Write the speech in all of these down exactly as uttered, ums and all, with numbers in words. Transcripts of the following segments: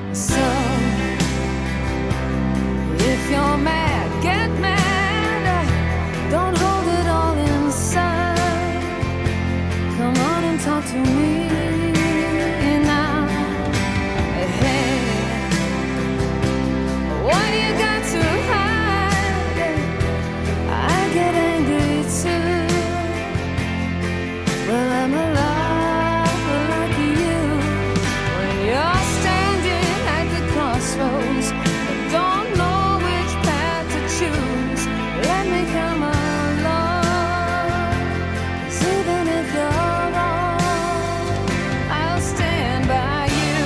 So if you're mad, get mad. Don't hold it all inside. Come on and talk to me now. Hey, what you got to hide? I get angry too. Well, I'm a lot like you. When you're standing at the crossroads, don't know which path to choose. Let me come along. 'Cause even if you're wrong, I'll stand by you.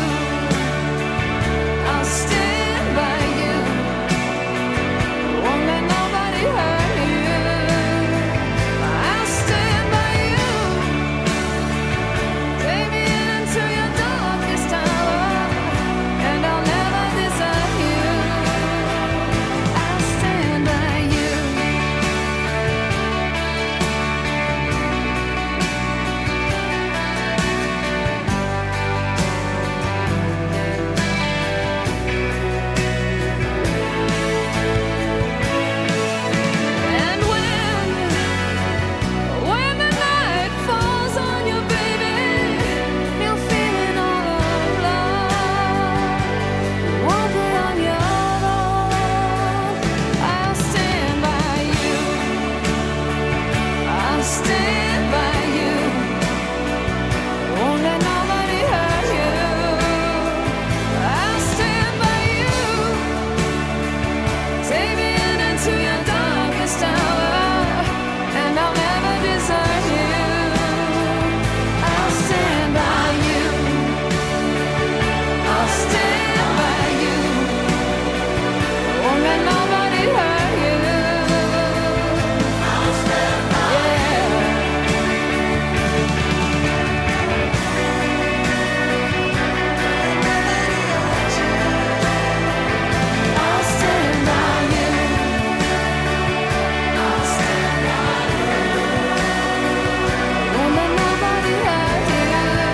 I'll stand by you. Won't let nobody hurt you. I'll stand by you. Take me into your darkest hour, and I'll never desert you. I'll stand by you. And when, when the night falls on you, baby, you're feeling all alone. Won't be on your own. I'll stand by you. I'll stand by you. Won't let nobody hurt you. I'll stand by you. Take me in into your darkest hour, and I'll never desert you. I'll stand by you. I'll stand by you. Won't let nobody hurt you. I'll stand by you. I'll stand by you. I'll stand by you. Won't let nobody hurt you.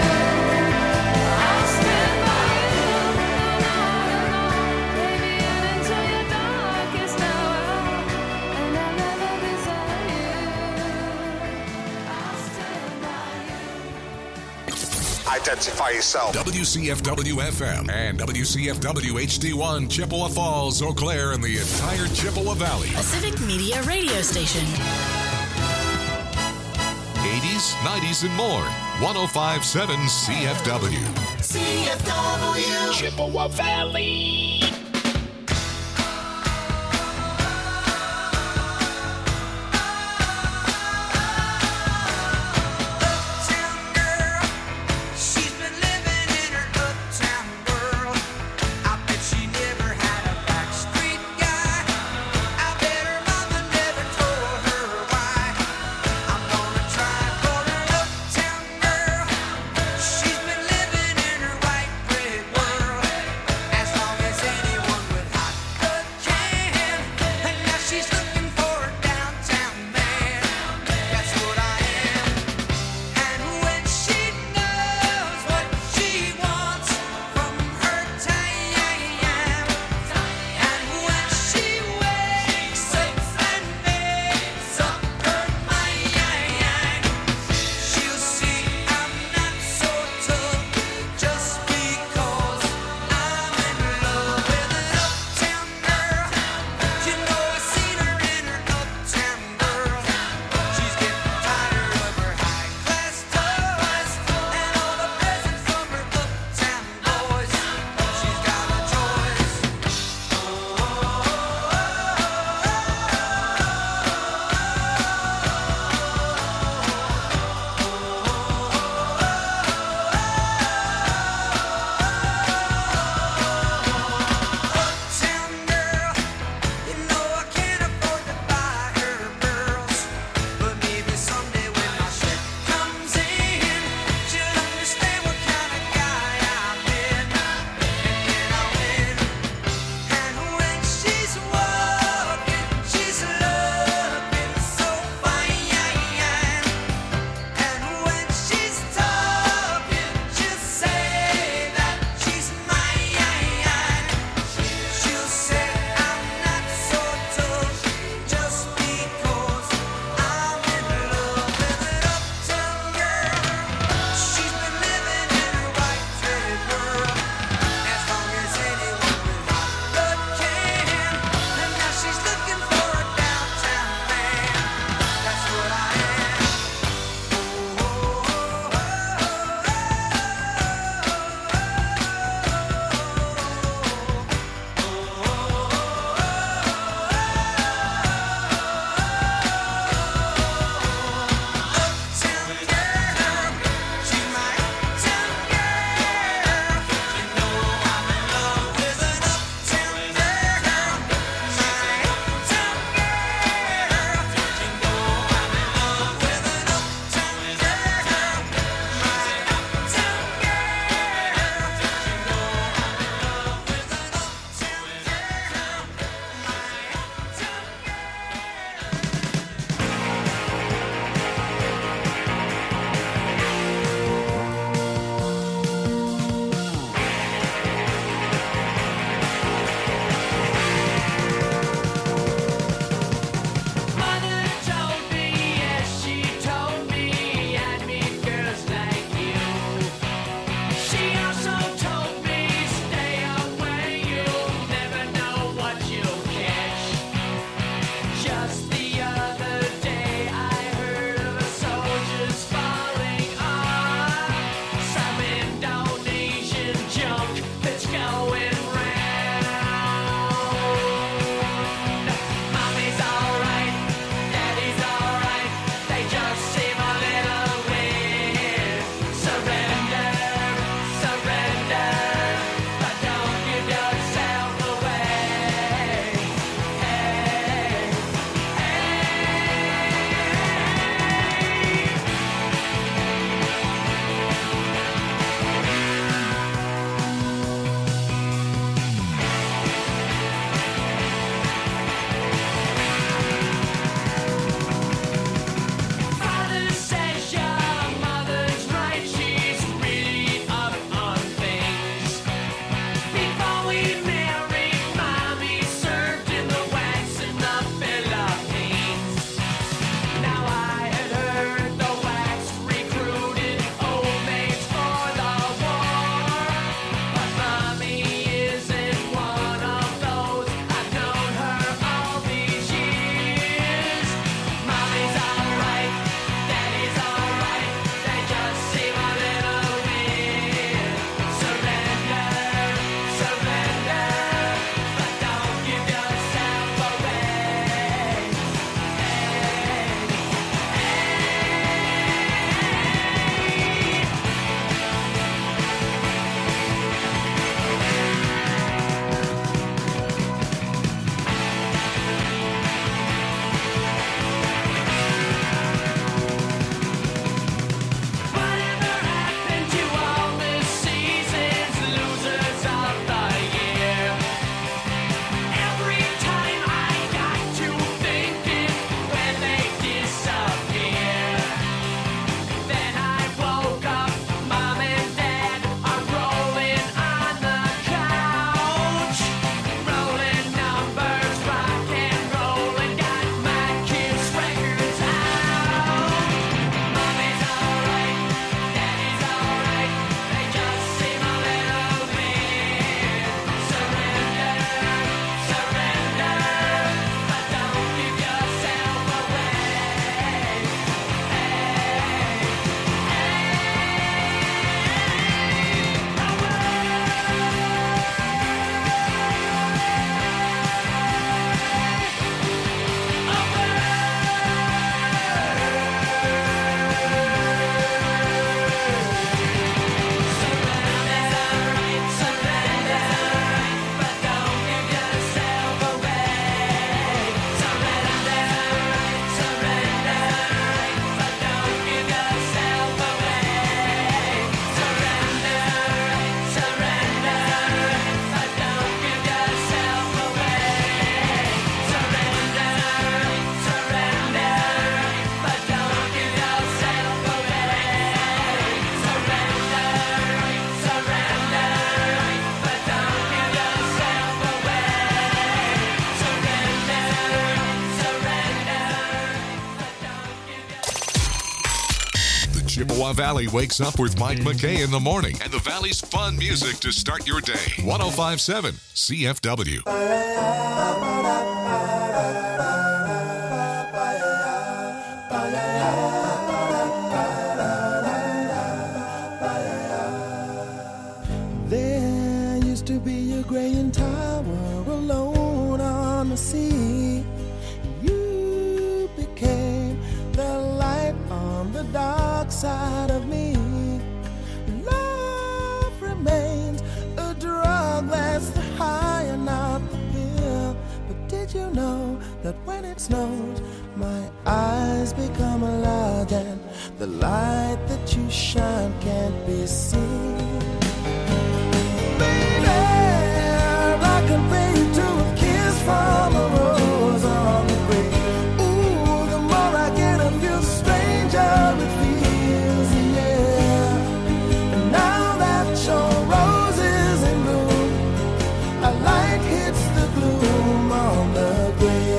I'll stand by you. No, no, no, no. Take me in into your darkest hour, and I'll never desert you. I'll stand by you. Identify yourself. W C F W F M and W C F W H D one, Chippewa Falls, Eau Claire, and the entire Chippewa Valley. A Civic Media radio station. eighties, nineties, and more. one oh five point seven C F W. C F W Chippewa Valley. Uptown girl, she's been living in her uptown world. I bet she never had a backstreet guy. I bet her mother never told her why. I'm gonna try for an uptown girl. She's been living in her white bread world. As long as Chippewa Valley wakes up with Mike McKay in the morning and the Valley's fun music to start your day. one oh five point seven C F W. There used to be a graying tower alone on the sea. You became the light on the dark side of me. Love remains a drug that's the high and not the pill. But did you know that when it snows, my eyes become large and the light that you shine can't be seen? I compare you to a kiss from a rose on the grave. Ooh, the more I get of you, the stranger it feels, yeah. And now that your rose is in bloom, a light hits the gloom on the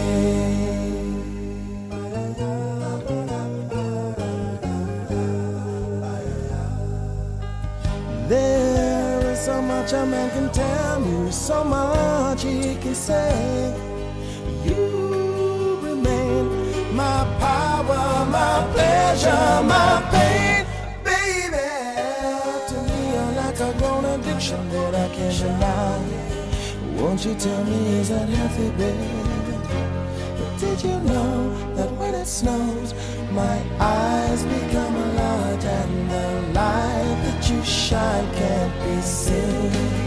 grave. There is so much a man can tell you, so much he can say. You remain my power, my pleasure, my pain, baby. To me, you're like a grown addiction that I can't deny. Won't you tell me, is that healthy, baby? But did you know that when it snows, my eyes become large and the light that you shine can't be seen?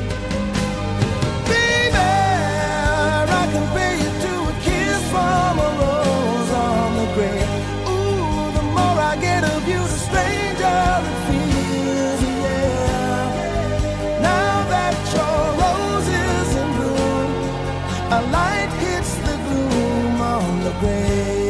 I compare you to a kiss from a rose on the grave. Ooh, the more I get of you, the stranger it feels, yeah. Now that your rose is in bloom, a light hits the gloom on the grave.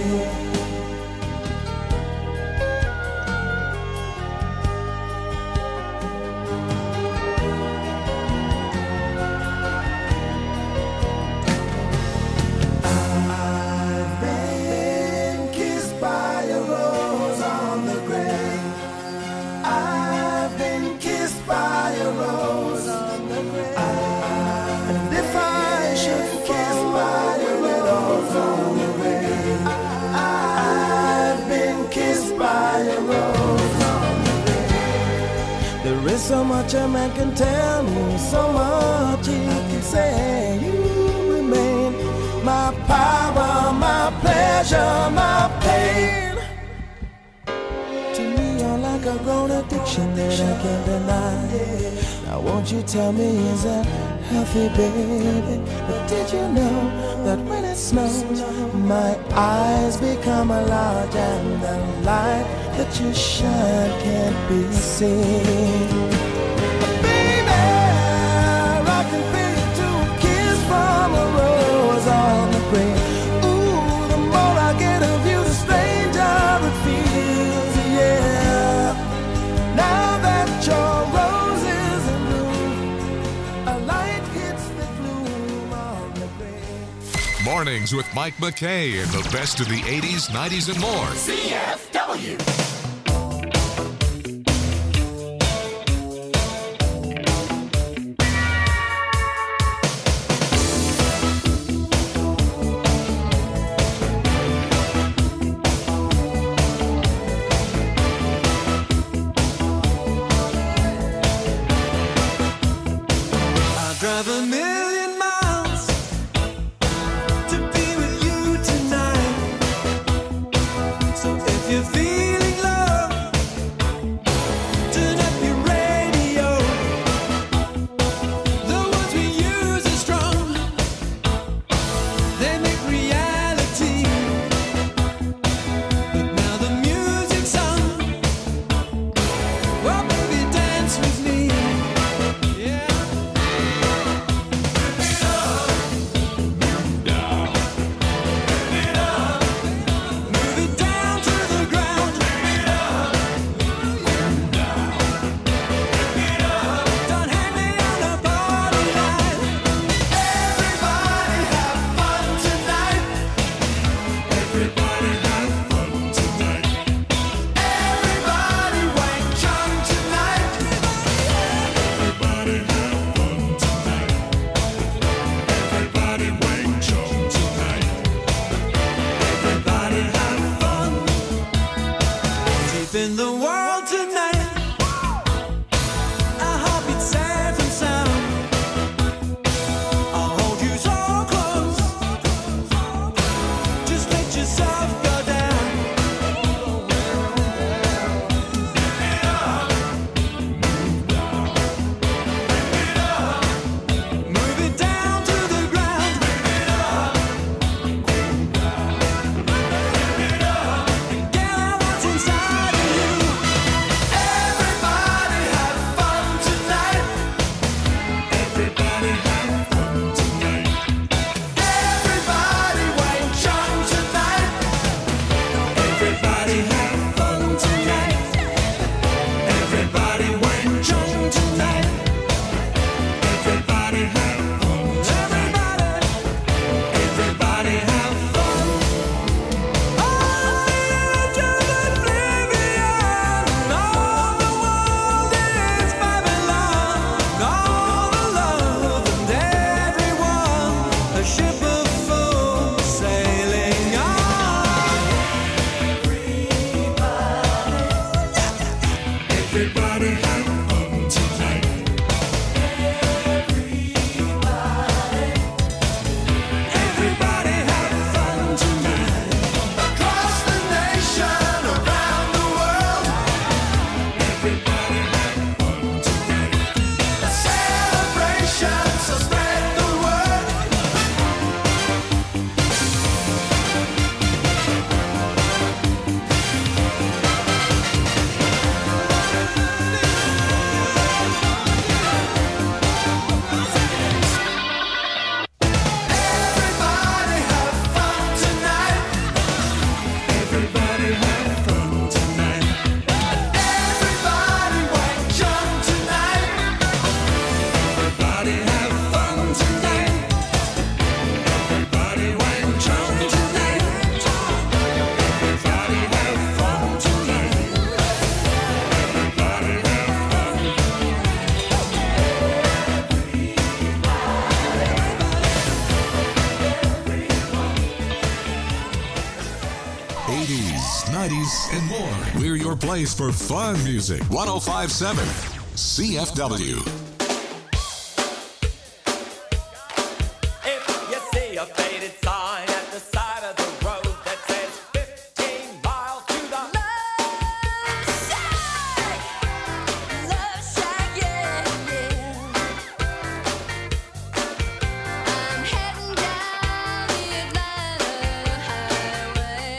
There is so much a man can tell me, so much he can say. You remain my power, my pleasure, my pain. To me, you're like a grown addiction that I can't deny. Now won't you tell me, is that healthy, baby? But did you know that when it snows, my eyes become large and the light that you shine can't be seen? Baby, I compare you to a kiss from a rose on the grave. Ooh, the more I get of you, the stranger it feels, yeah. Now that your rose is in bloom, a light hits the gloom on the grave. Mornings with Mike McKay and the best of the eighties, nineties, and more. C F W. Drive a million miles to be with you tonight. So if you're feeling love, turn up your radio. The words we use are strong, they make reality. But now the music's on, well baby dance with me. Yeah. your place for fun music. one oh five point seven C F W. If you see a faded sign at the side of the road that says fifteen miles to the Love shack, yeah, yeah. I'm heading down the Atlanta highway,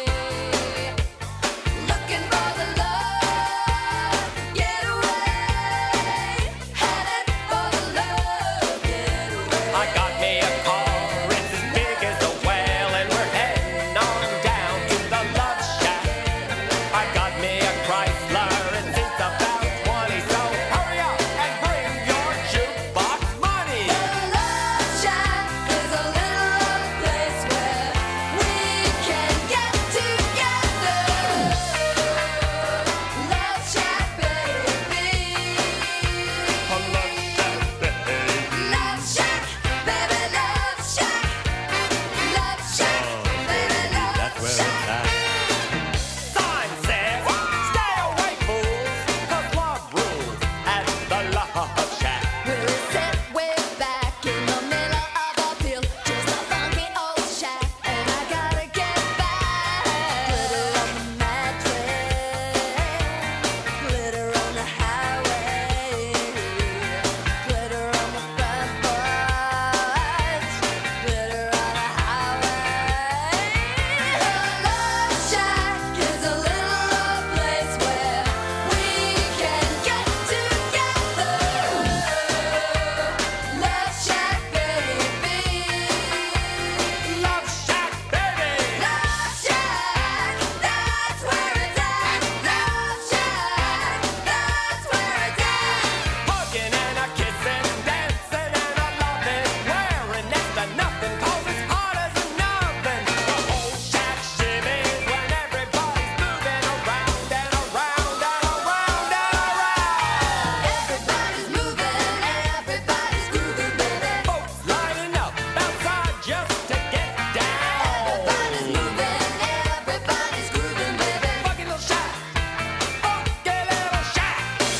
looking for the love getaway, headed for the love getaway. I got me a car, it's as big as a whale, and we're heading on down to the Love Shack. I got me a Chrysler, and it's about twenty, so hurry up and bring your jukebox money. The Love Shack is a little place where we can get together. Love Shack, baby. Love Shack, baby, Love Shack. Love Shack, baby, Love Shack. Sign says, stay away, fools, 'cause love rules at the Love Shack. We'll sit way back in the middle of a field, just a funky old shack, and I gotta get back. Glitter on the mattress, glitter on the highway, glitter on the front porch, glitter on the highway. The Love Shack is a little place where we can get together. Love Shack, baby. Love Shack, baby. Love Shack, that's where it's at. Love Shack, that's where it's at. Hugging and a kissing, dancing and a loving, wearing next to nothing, 'cause it's hot as an oven. The whole shack shimmies when everybody's moving around and around and around and around. Everybody's moving, everybody's grooving, baby. Folks lining up outside just to get down. Everybody's moving, everybody's grooving, baby. Funky little shack, funky little shack.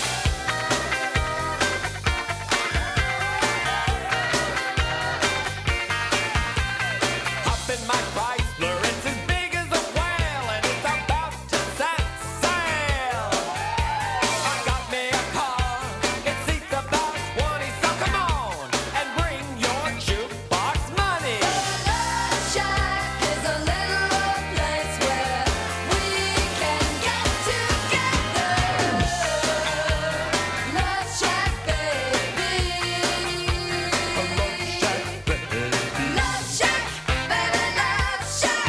Hop in my Chrysler, it's as big as a whale, and it's about to set sail. I got me a car, it seats about twenty, so come on and bring your jukebox money. Love Shack is a little place where we can get together. Love Shack, baby. Love Shack, baby, Love Shack. Love Shack,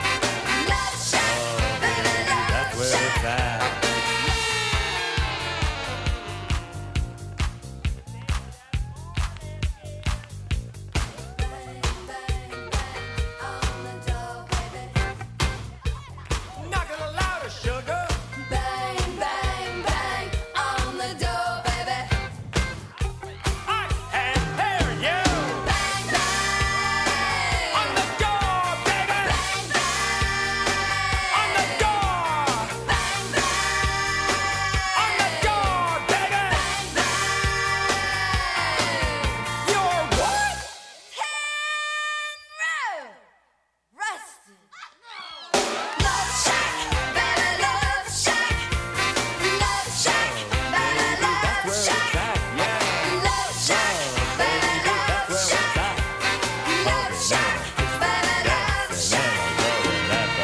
baby, Love Shack. Bang, bang, bang on the door, baby. Knock it louder, sugar. Bang, bang, bang on the door, baby. I can hear you. Bang, bang On the door, baby. bang, bang On the door. bang, bang On the door, baby. bang, bang. You're what? Row, rusted. Love Shack, baby, Love Shack. Love Shack, baby, Love Shack. Love Shack, baby, Love Shack. Love Shack, baby, Love Shack.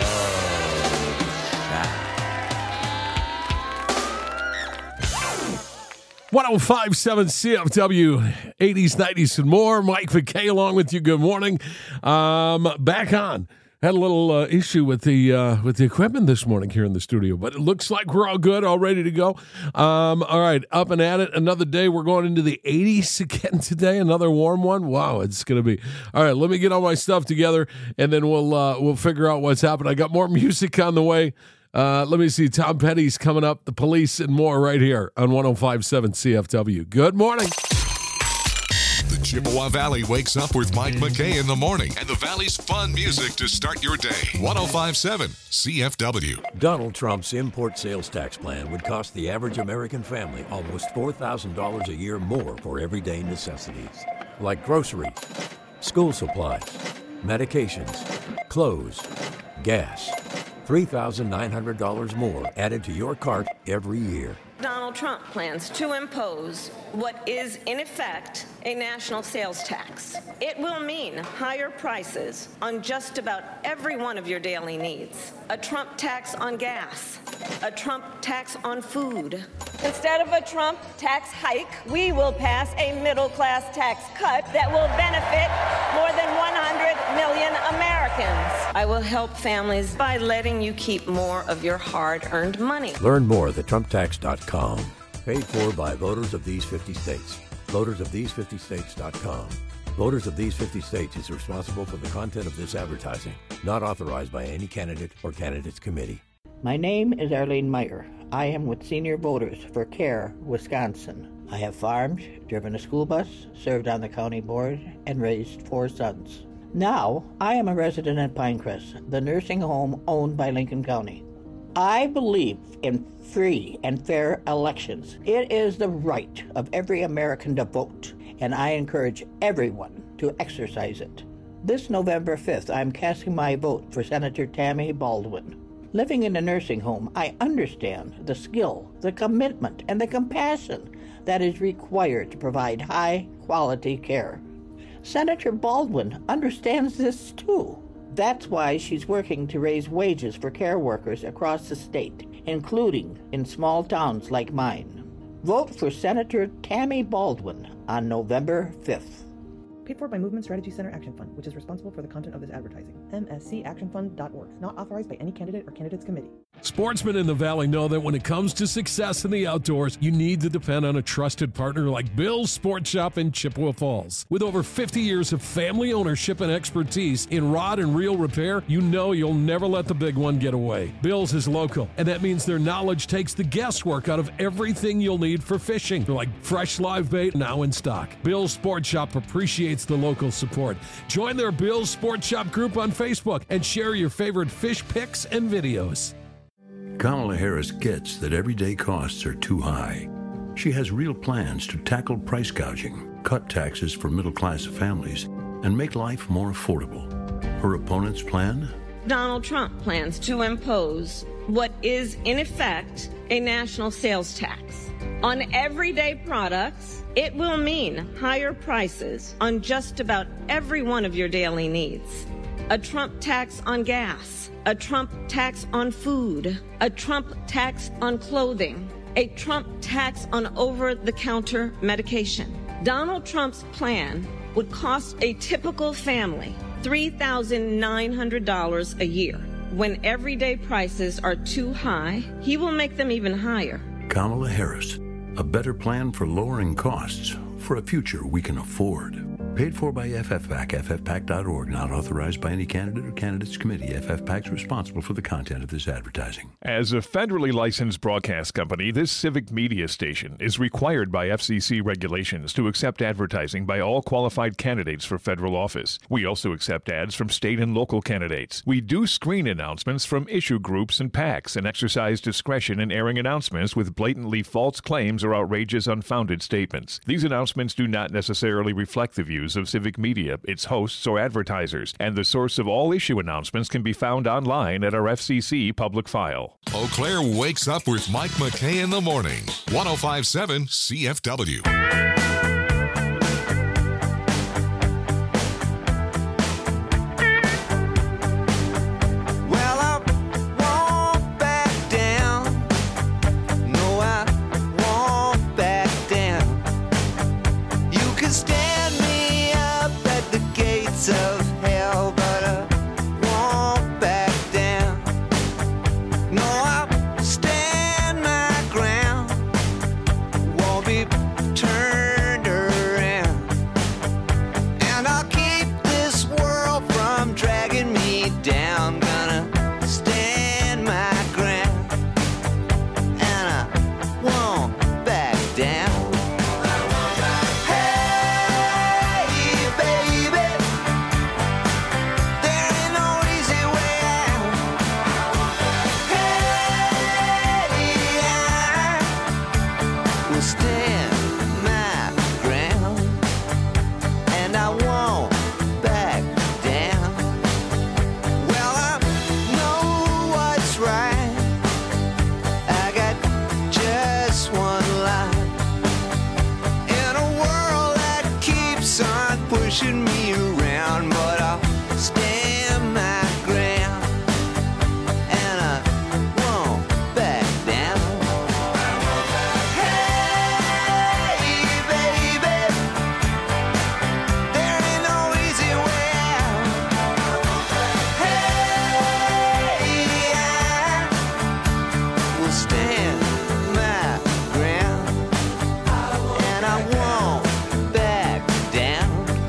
one oh five point seven C F W, eighties, nineties, and more. Mike McKay along with you. Good morning. Um, back on. Had a little uh, issue with the uh, with the equipment this morning here in the studio, but it looks like we're all good, all ready to go. Um, all right, up and at it. Another day. We're going into the eighties again today. Another warm one. Wow, it's going to be. All right, let me get all my stuff together, and then we'll uh, we'll figure out what's happening. I got more music on the way. Uh, let me see. Tom Petty's coming up, The Police, and more right here on one oh five point seven C F W. Good morning. The Chippewa Valley wakes up with Mike McKay in the morning and the Valley's fun music to start your day. one oh five point seven C F W. Donald Trump's import sales tax plan would cost the average American family almost four thousand dollars a year more for everyday necessities, like groceries, school supplies, medications, clothes, gas. three thousand nine hundred dollars more added to your cart every year. Donald Trump plans to impose what is, in effect, a national sales tax. It will mean higher prices on just about every one of your daily needs. A Trump tax on gas, a Trump tax on food. Instead of a Trump tax hike, we will pass a middle-class tax cut that will benefit more than one hundred million Americans. I will help families by letting you keep more of your hard-earned money. Learn more at the trump tax dot com. Paid for by voters of these fifty states. voters of these fifty states dot com. Voters of these fifty states is responsible for the content of this advertising, not authorized by any candidate or candidates committee. My name is Arlene Meyer. I am with Senior Voters for CARE, Wisconsin. I have farmed, driven a school bus, served on the county board, and raised four sons. Now, I am a resident at Pinecrest, the nursing home owned by Lincoln County. I believe in free and fair elections. It is the right of every American to vote, and I encourage everyone to exercise it. This November fifth, I'm casting my vote for Senator Tammy Baldwin. Living in a nursing home, I understand the skill, the commitment, and the compassion that is required to provide high-quality care. Senator Baldwin understands this too. That's why she's working to raise wages for care workers across the state, including in small towns like mine. Vote for Senator Tammy Baldwin on November fifth. Paid for by Movement Strategy Center Action Fund, which is responsible for the content of this advertising. M S C action fund dot org. Not authorized by any candidate or candidates committee. Sportsmen in the Valley know that when it comes to success in the outdoors, you need to depend on a trusted partner like Bill's Sports Shop in Chippewa Falls. With over fifty years of family ownership and expertise in rod and reel repair, you know you'll never let the big one get away. Bill's is local, and that means their knowledge takes the guesswork out of everything you'll need for fishing, like fresh live bait now in stock. Bill's Sports Shop appreciates the local support. Join their Bill's Sports Shop group on Facebook and share your favorite fish pics and videos. Kamala Harris gets that everyday costs are too high. She has real plans to tackle price gouging, cut taxes for middle-class families, and make life more affordable. Her opponent's plan? Donald Trump plans to impose what is, in effect, a national sales tax. On everyday products, it will mean higher prices on just about every one of your daily needs. A Trump tax on gas, a Trump tax on food, a Trump tax on clothing, a Trump tax on over-the-counter medication. Donald Trump's plan would cost a typical family three thousand nine hundred dollars a year. When everyday prices are too high, he will make them even higher. Kamala Harris, a better plan for lowering costs for a future we can afford. Paid for by F F PAC, F F PAC dot org, not authorized by any candidate or candidates committee. F F PAC is responsible for the content of this advertising. As a federally licensed broadcast company, this civic media station is required by F C C regulations to accept advertising by all qualified candidates for federal office. We also accept ads from state and local candidates. We do screen announcements from issue groups and PACs and exercise discretion in airing announcements with blatantly false claims or outrageous, unfounded statements. These announcements do not necessarily reflect the views of Civic Media, its hosts, or advertisers, and the source of all issue announcements can be found online at our F C C public file. Eau Claire wakes up with Mike McKay in the morning. one oh five point seven C F W. Well, I won't back down. No, I won't back down. You can stand me up at the gates of hell, but I won't back down. No, I'll stand my ground. Won't be turned pushing me around, but I'll stand my ground, and I won't back down. Hey, baby, there ain't no easy way out. Hey, I will stand my ground, and I won't back down.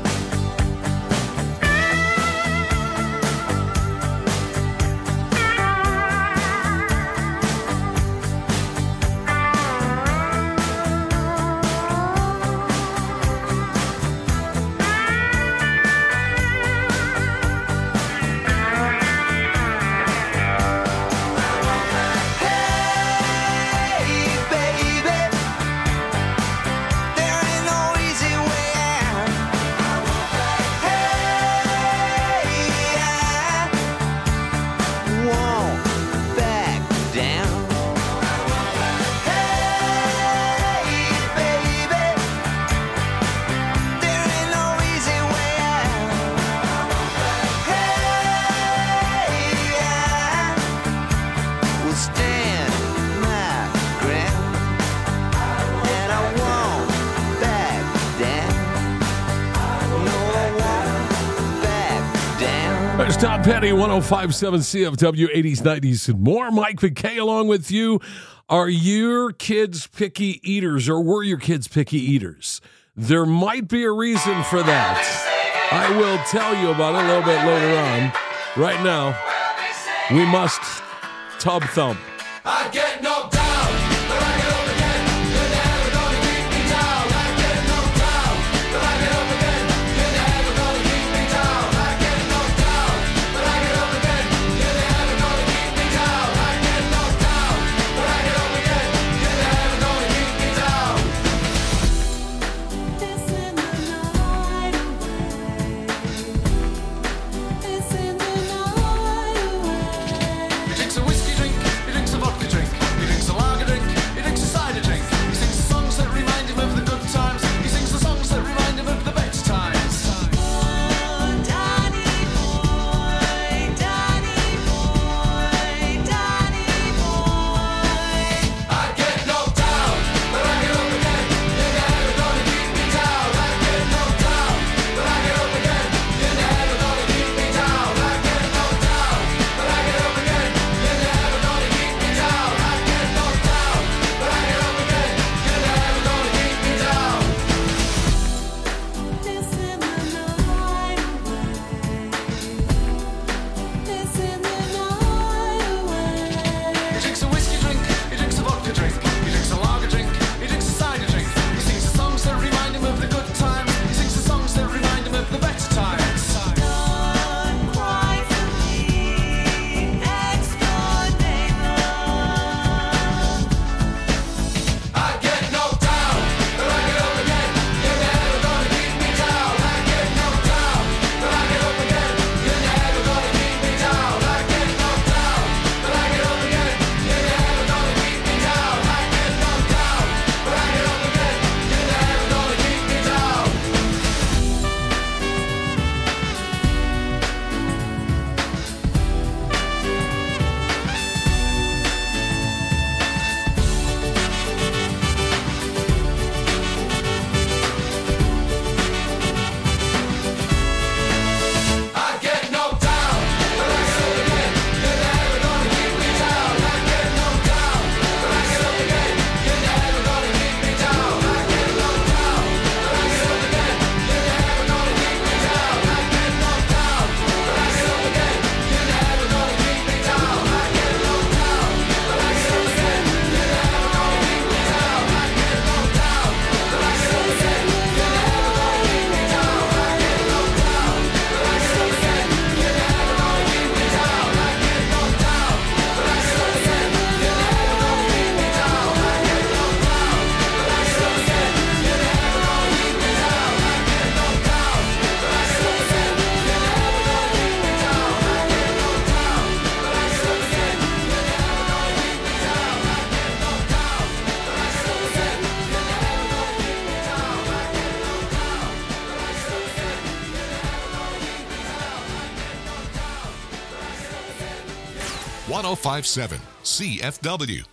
Hey, baby, there ain't no easy way out. Hey, I won't back down. Hey, baby, there ain't no easy way out. Hey, I will stand my ground, and I won't back down. No, I won't back down. There's Tom Petty, one oh five point seven C F W, eighties, nineties, and more. Mike McKay along with you. Are your kids picky eaters, or were your kids picky eaters? There might be a reason for that. I will tell you about it a little bit later on. Right now, we must tub thump. I get knocked down, but I get up again. You're never gonna keep me down. I get knocked down, but I get up again. You're never gonna keep me down. I get knocked down, but I get up again. You're never gonna keep me down. I get knocked down, but I get up again. You're never gonna keep me down. It's in the night away. It's in the night away. He drinks a whiskey drink, he drinks a vodka drink, he drinks a one oh five point seven C F W.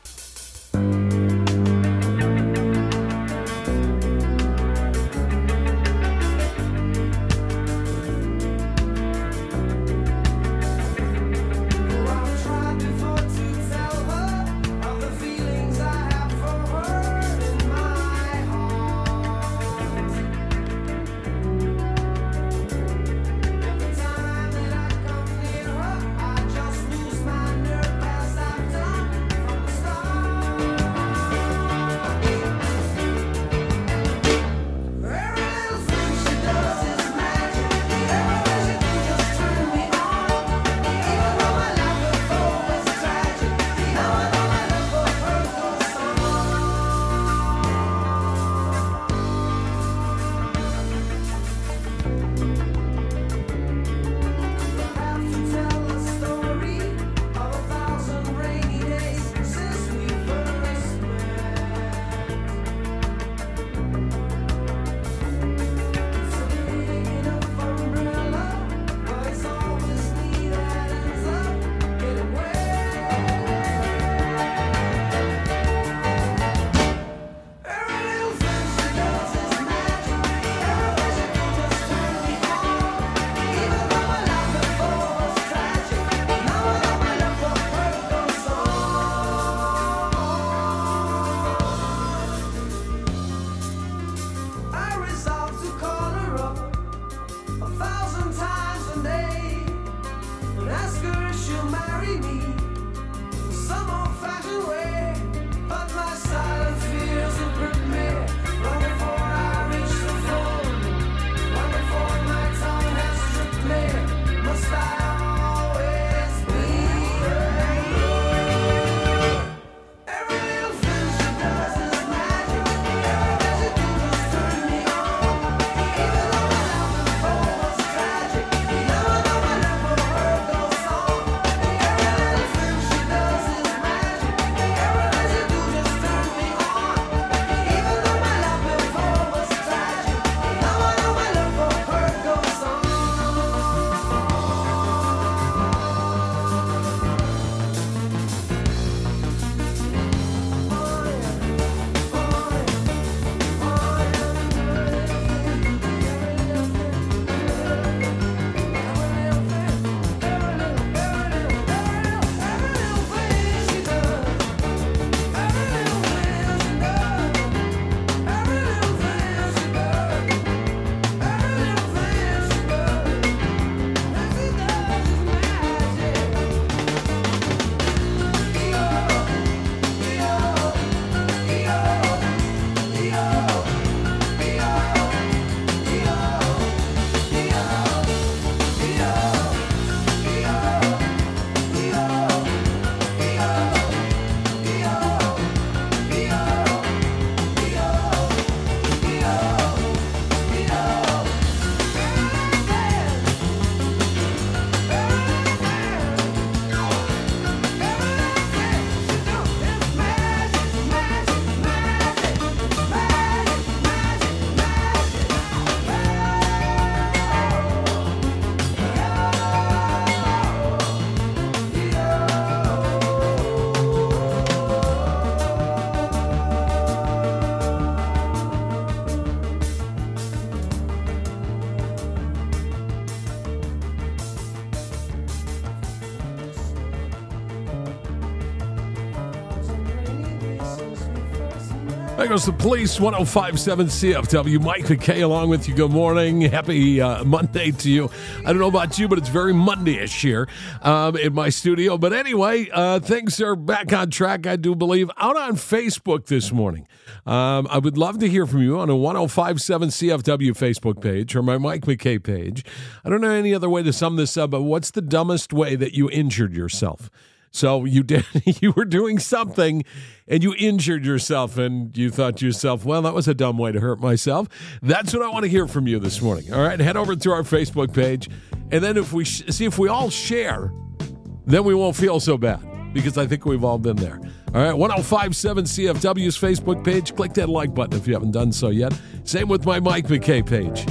There goes the Police, one oh five point seven C F W. Mike McKay along with you. Good morning. Happy uh, Monday to you. I don't know about you, but it's very Monday-ish here um, in my studio. But anyway, uh, things are back on track, I do believe, out on Facebook this morning. Um, I would love to hear from you on a one oh five point seven C F W Facebook page or my Mike McKay page. I don't know any other way to sum this up, but what's the dumbest way that you injured yourself? So you did, you were doing something and you injured yourself and you thought to yourself, well, that was a dumb way to hurt myself. That's what I want to hear from you this morning. All right, head over to our Facebook page. And then if we sh- see if we all share, then we won't feel so bad because I think we've all been there. All right, one oh five point seven C F W's Facebook page. Click that like button if you haven't done so yet. Same with my Mike McKay page.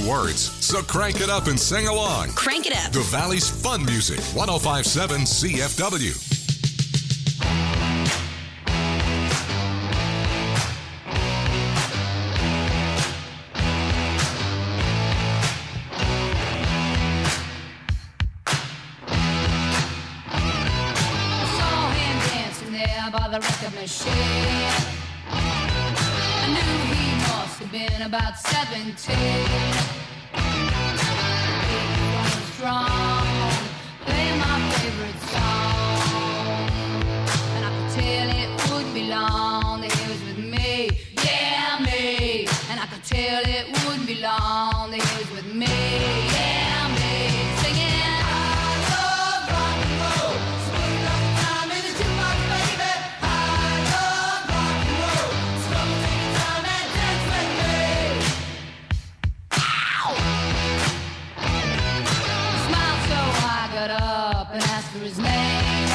words, so crank it up and sing along. Crank it up. The Valley's fun music, one oh five point seven C F W. By the record machine, I knew he must have been about seventeen. He was strong, playing my favorite song, and I could tell it wouldn't be long that he was with me, yeah me. And I could tell it wouldn't be long that he was with me, yeah me, singing. Up and asked for his name.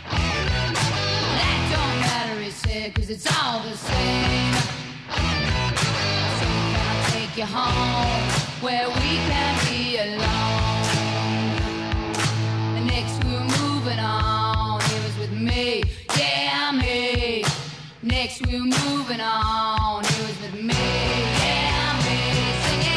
That don't matter, he said, cause it's all the same. So can I take you home where we can be alone? And next we were moving on, he was with me, yeah me. Next we were moving on, he was with me, yeah me. Singing.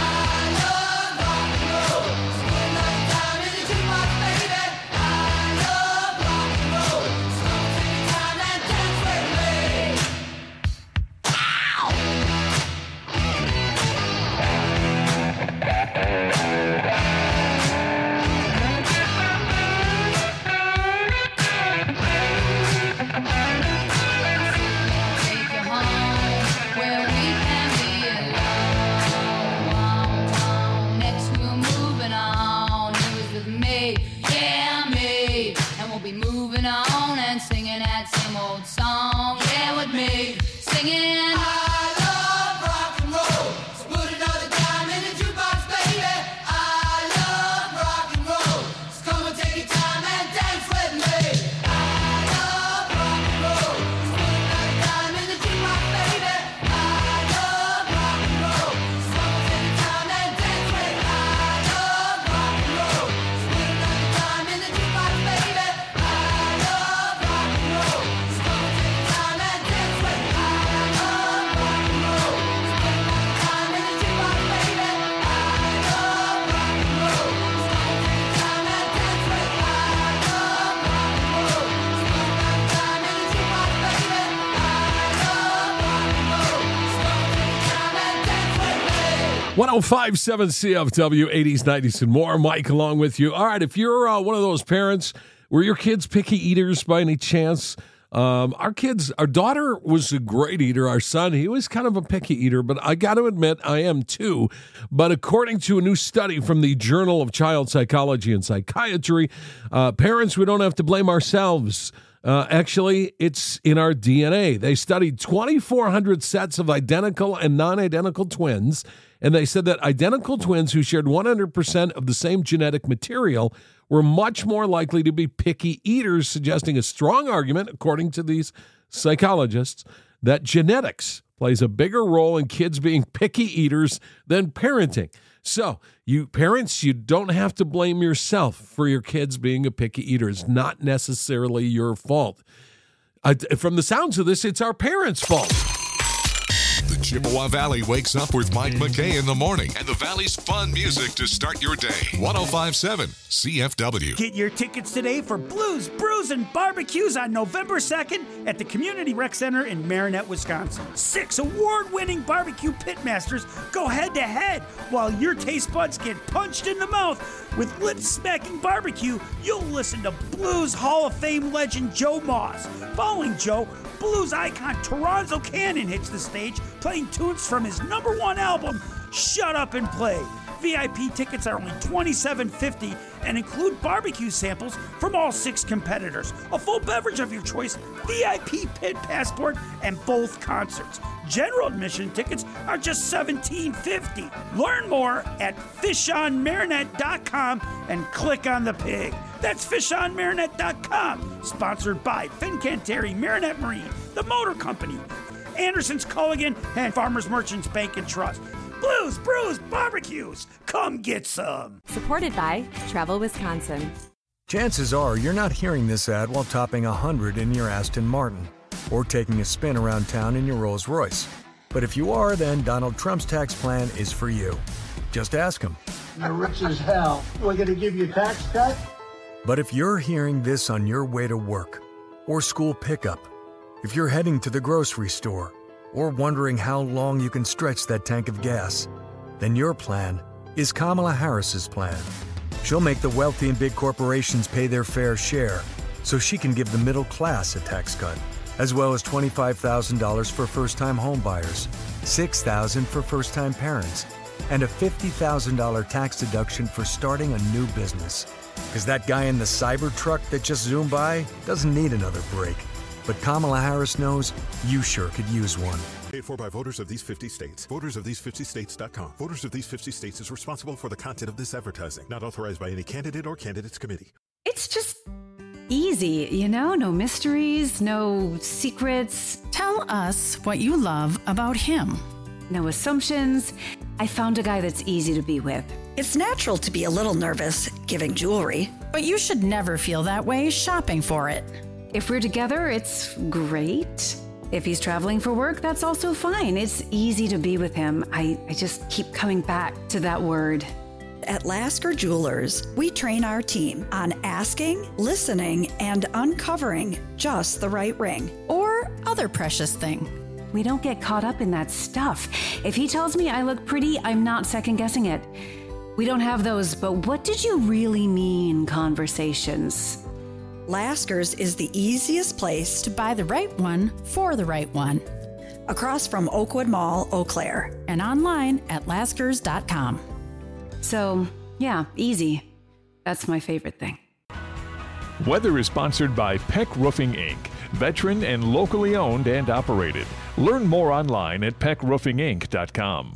Song, yeah, with me, singing. I love rock and roll. So put another dime in the jukebox, baby. I love rock and roll. So come and take your time and dance with me. I love rock and roll. So put another dime in the jukebox, baby. I love rock and roll. So come and take your time and dance with me. I love rock and roll. So put another dime in the jukebox, baby. I love rock and roll. one oh five point seven C F W, eighties, nineties, and more. Mike along with you. All right, if you're uh, one of those parents, were your kids picky eaters by any chance? Um, our kids, our daughter was a great eater. Our son, he was kind of a picky eater, but I got to admit, I am too. But according to a new study from the Journal of Child Psychology and Psychiatry, uh, parents, we don't have to blame ourselves. Uh, actually, it's in our D N A. They studied twenty-four hundred sets of identical and non-identical twins, and they said that identical twins who shared one hundred percent of the same genetic material were much more likely to be picky eaters, suggesting a strong argument, according to these psychologists, that genetics plays a bigger role in kids being picky eaters than parenting. So, you parents, you don't have to blame yourself for your kids being a picky eater. It's not necessarily your fault. I, from the sounds of this, it's our parents' fault. The Chippewa Valley wakes up with Mike McKay in the morning and the Valley's fun music to start your day. one oh five point seven C F W. Get your tickets today for Blues, Brews, and Barbecues on November second at the Community Rec Center in Marinette, Wisconsin. Six award-winning barbecue pitmasters go head-to-head while your taste buds get punched in the mouth. With lip-smacking barbecue, you'll listen to Blues Hall of Fame legend Joe Moss. Following Joe, blues icon Toronzo Cannon hits the stage, playing tunes from his number one album, Shut Up and Play. V I P tickets are only twenty-seven fifty and include barbecue samples from all six competitors, a full beverage of your choice, V I P pit passport, and both concerts. General admission tickets are just seventeen fifty. Learn more at fish on marinette dot com and click on the pig. That's fish on marinette dot com. Sponsored by Fincantieri Marinette Marine, the Motor Company, Anderson's Culligan, and Farmers Merchants Bank and Trust. Blues, Brews, Barbecues. Come get some. Supported by Travel Wisconsin. Chances are you're not hearing this ad while topping one hundred in your Aston Martin or taking a spin around town in your Rolls Royce. But if you are, then Donald Trump's tax plan is for you. Just ask him. You're rich as hell. We're going to give you a tax cut? But if you're hearing this on your way to work or school pickup, if you're heading to the grocery store or wondering how long you can stretch that tank of gas, then your plan is Kamala Harris's plan. She'll make the wealthy and big corporations pay their fair share so she can give the middle class a tax cut, as well as twenty-five thousand dollars for first-time homebuyers, six thousand dollars for first-time parents, and a fifty thousand dollars tax deduction for starting a new business. Because that guy in the Cybertruck that just zoomed by doesn't need another break. But Kamala Harris knows you sure could use one. Paid for by voters of these fifty states. Voters of these fifty states dot com. Voters of these fifty states is responsible for the content of this advertising. Not authorized by any candidate or candidates committee. It's just easy, you know? No mysteries, no secrets. Tell us what you love about him. No assumptions. I found a guy that's easy to be with. It's natural to be a little nervous giving jewelry. But you should never feel that way shopping for it. If we're together, it's great. If he's traveling for work, that's also fine. It's easy to be with him. I, I just keep coming back to that word. At Lasker Jewelers, we train our team on asking, listening, and uncovering just the right ring. Or other precious thing. We don't get caught up in that stuff. If he tells me I look pretty, I'm not second-guessing it. We don't have those, but what did you really mean conversations. Lasker's is the easiest place to buy the right one for the right one. Across from Oakwood Mall, Eau Claire. And online at laskers dot com. So, yeah, easy. That's my favorite thing. Weather is sponsored by Peck Roofing Incorporated. Veteran and locally owned and operated. Learn more online at peck roofing inc dot com.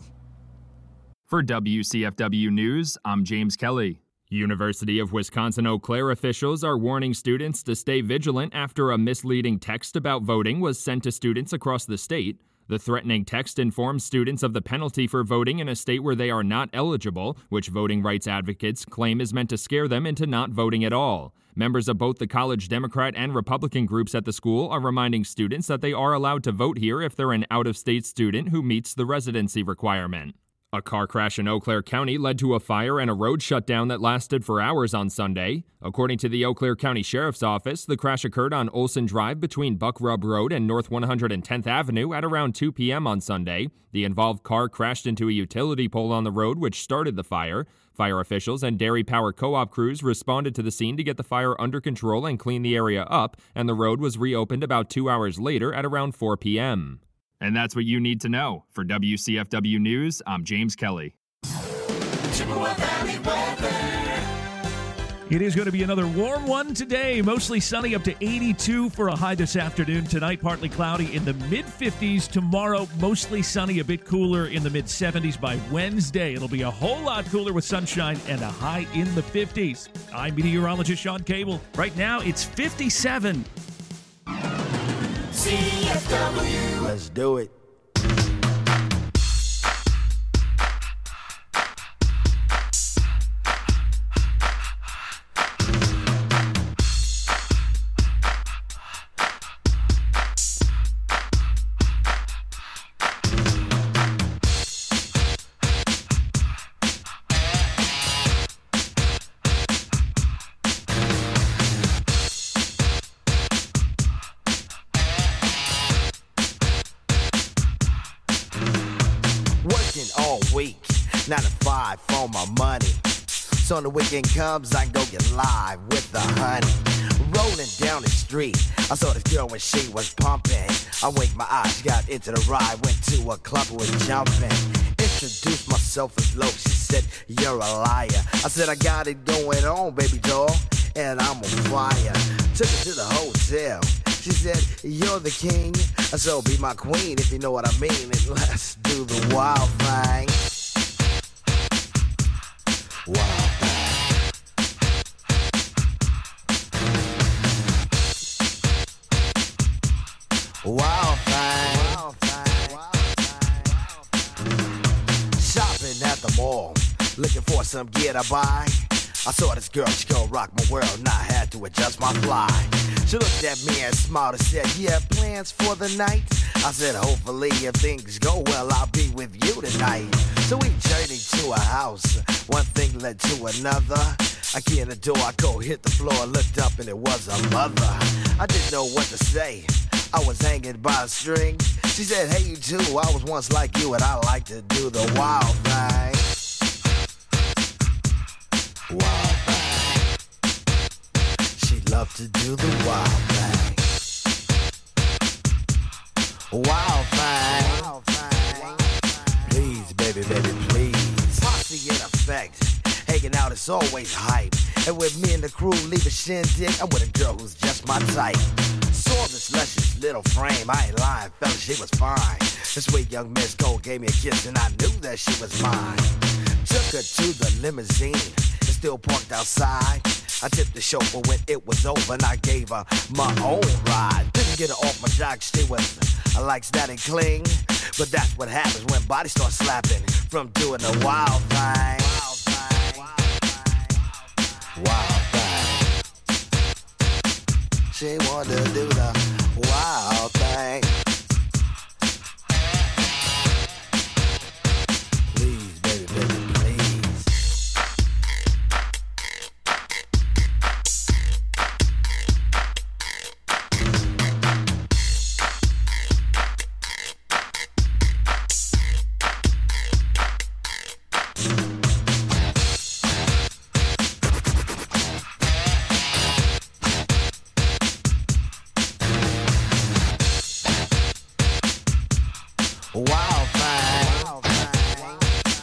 For W C F W News, I'm James Kelly. University of Wisconsin-Eau Claire officials are warning students to stay vigilant after a misleading text about voting was sent to students across the state. The threatening text informs students of the penalty for voting in a state where they are not eligible, which voting rights advocates claim is meant to scare them into not voting at all. Members of both the College Democrat and Republican groups at the school are reminding students that they are allowed to vote here if they're an out-of-state student who meets the residency requirement. A car crash in Eau Claire County led to a fire and a road shutdown that lasted for hours on Sunday. According to the Eau Claire County Sheriff's Office, the crash occurred on Olson Drive between Buck Rub Road and North one hundred tenth Avenue at around two p.m. on Sunday. The involved car crashed into a utility pole on the road, which started the fire. Fire officials and Dairy Power Co-op crews responded to the scene to get the fire under control and clean the area up, and the road was reopened about two hours later at around four p.m. And that's what you need to know. For W C F W News, I'm James Kelly. Chippewa Valley weather. It is going to be another warm one today. Mostly sunny, up to eighty-two for a high this afternoon. Tonight, partly cloudy in the mid-fifties. Tomorrow, mostly sunny, a bit cooler in the mid-seventies. By Wednesday, it'll be a whole lot cooler with sunshine and a high in the fifties. I'm meteorologist Sean Cable. Right now, it's fifty-seven. C F W. Let's do it. Nine to five for my money. So when the weekend comes, I go get live with the honey. Rolling down the street, I saw this girl when she was pumping. I winked my eyes, got into the ride, went to a club, was jumping. Introduced myself as low, she said, you're a liar. I said, I got it going on, baby doll, and I'm on fire. Took her to the hotel. She said, you're the king, so be my queen if you know what I mean. And let's do the wild thing. Wild thing. Wild thing. Wild thing. Wild thing. Shot looking for some gear to buy. I saw this girl, she gon' rock my world, and I had to adjust my fly. She looked at me and smiled and said, you have plans for the night? I said, hopefully if things go well, I'll be with you tonight. So we journeyed to a house, one thing led to another. I key in the door, I go hit the floor, looked up and it was a mother. I didn't know what to say, I was hanging by a string. She said, hey you too, I was once like you and I like to do the wild thing. Wild thing. She loved to do the wild thing. Wild thing. Wild thing. Please, baby, baby, please. Posse in effect. Hanging out is always hype. And with me and the crew leave a shindig, I'm with a girl who's just my type. Saw this luscious little frame, I ain't lying, fella, she was fine. This sweet young Miss Cole gave me a kiss and I knew that she was mine. Took her to the limousine, it's still parked outside. I tipped the chauffeur when it was over and I gave her my own ride. Didn't get her off my jock, she was, I like static cling. But that's what happens when bodies start slapping from doing the wild thing. Wild thing. Wild thing. She wanted to do the wild thing. Please, baby, baby, please. Wild thing. Wild thing.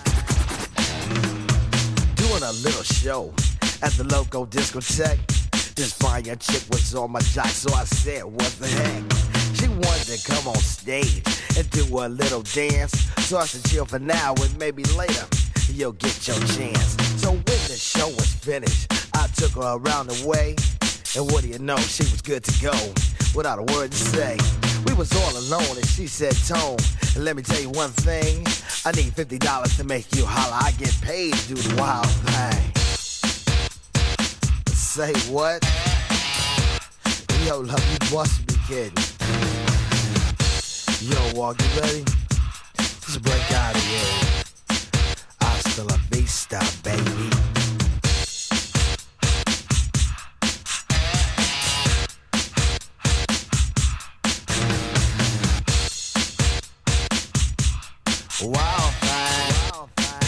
Doing a little show at the local discotheque. This fine young chick was on my jock, so I said, what the heck? She wanted to come on stage and do a little dance. So I said, chill for now and maybe later you'll get your chance. So when the show was finished, I took her around the way. And what do you know, she was good to go without a word to say. We was all alone and she said, Tone, let me tell you one thing. I need fifty dollars to make you holler. I get paid to do the wild thing. Say what? Yo, love, you must be kidding. Yo, Walk, you ready? Just break out of here. Hasta la vista, baby. Wild thing.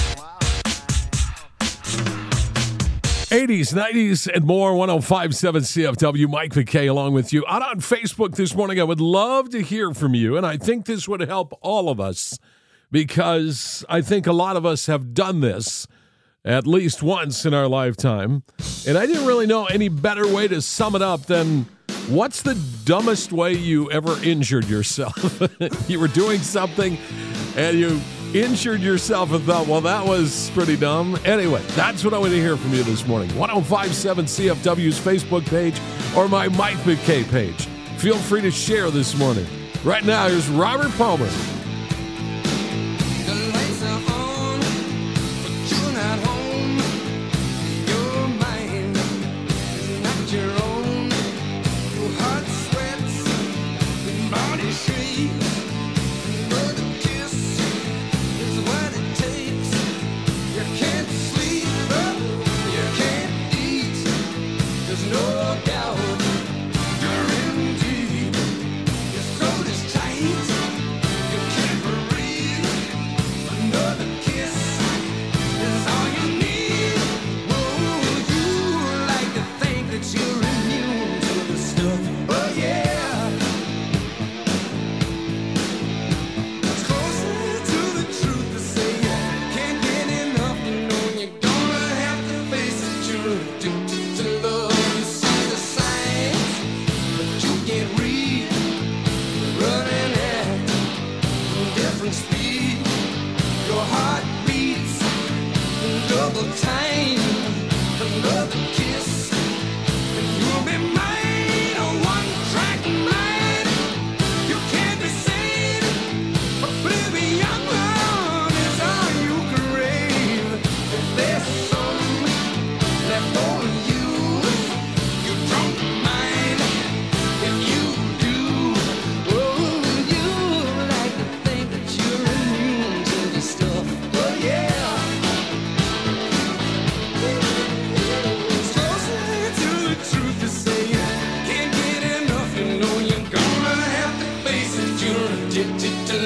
eighties, nineties, and more. one oh five point seven C F W. Mike McKay along with you. Out on Facebook this morning, I would love to hear from you, and I think this would help all of us because I think a lot of us have done this at least once in our lifetime. And I didn't really know any better way to sum it up than what's the dumbest way you ever injured yourself? You were doing something and you injured yourself and thought, well, that was pretty dumb. Anyway, that's what I want to hear from you this morning. one oh five point seven C F W's Facebook page or my Mike McKay page. Feel free to share this morning. Right now, here's Robert Palmer. The lights are on, but you're not home. Your mind is not your own. Your heart sweats, your body shakes. But a kiss is what it takes. You can't sleep, you can't eat. There's no doubt you're in deep. Your soul is tight. You can't breathe. Another kiss is all you need. Oh, you like to think that you're immune to the stuff. Oh yeah. It's closer to the truth to say you can't get enough. You know you're gonna have to face it. You're addicted to love. You see the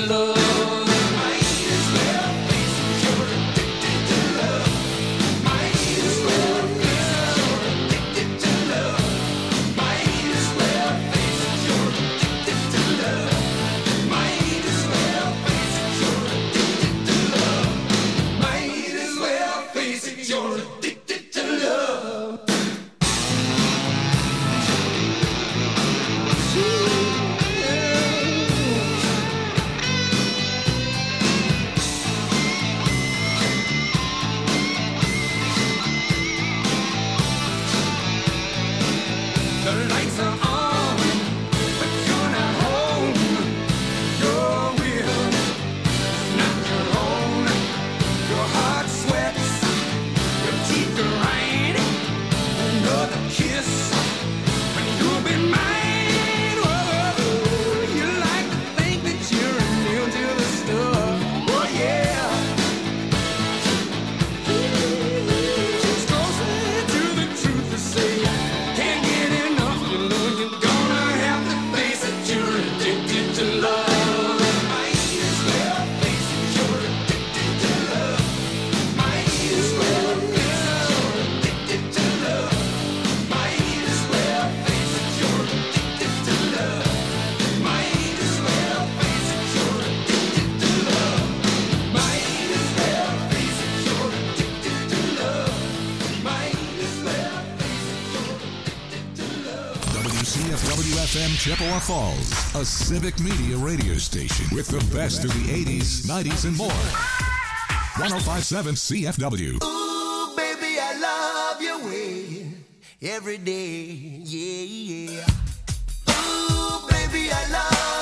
love. Might as well face it, you're addicted to love. Might as well face it, you're addicted to love. Might as well face it, you're addicted to love. Might as well face it, you're addicted to love. Might as well face it, you're addicted to love. The lights are on, but you're not home. Your will is not your own. Your heart sweats, your teeth grind. Another kiss, and you'll be mine. Whoa, you like to think that you're immune to the stuff. Oh yeah. She's closer to the truth to say. Can't get enough, you know you're gonna have to face it. You're addicted to love. Might as well face it. You're addicted to love. Might as well face it. You're addicted to love. Might as well face it. You're addicted to love. Might as well face it. You're addicted to love. Might as well face it. You're addicted to love. Might as well face it. You're addicted to love. W C F W F M Chippewa Falls, a civic media radio station with the best of the eighties, nineties, and more. one oh five point seven C F W. Ooh, baby, I love your way every day. Yeah, yeah. Ooh, baby, I love